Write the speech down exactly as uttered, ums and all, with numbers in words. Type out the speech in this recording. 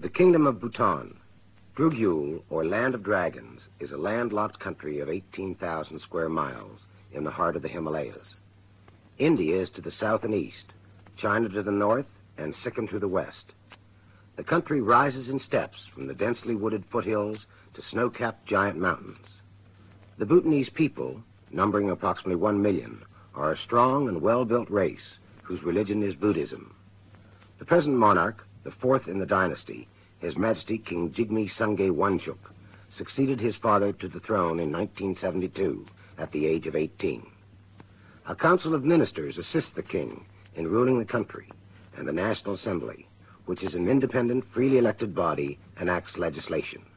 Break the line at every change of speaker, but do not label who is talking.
The Kingdom of Bhutan, Drugyul, or Land of Dragons, is a landlocked country of eighteen thousand square miles in the heart of the Himalayas. India is to the south and east, China to the north, and Sikkim to the west. The country rises in steps from the densely wooded foothills to snow-capped giant mountains. The Bhutanese people, numbering approximately one million, are a strong and well-built race whose religion is Buddhism. The present monarch, the fourth in the dynasty, His Majesty King Jigme Sungay Wangchuk, succeeded his father to the throne in nineteen seventy-two at the age of eighteen. A council of ministers assists the king in ruling the country, and the National Assembly, which is an independent, freely elected body, enacts legislation.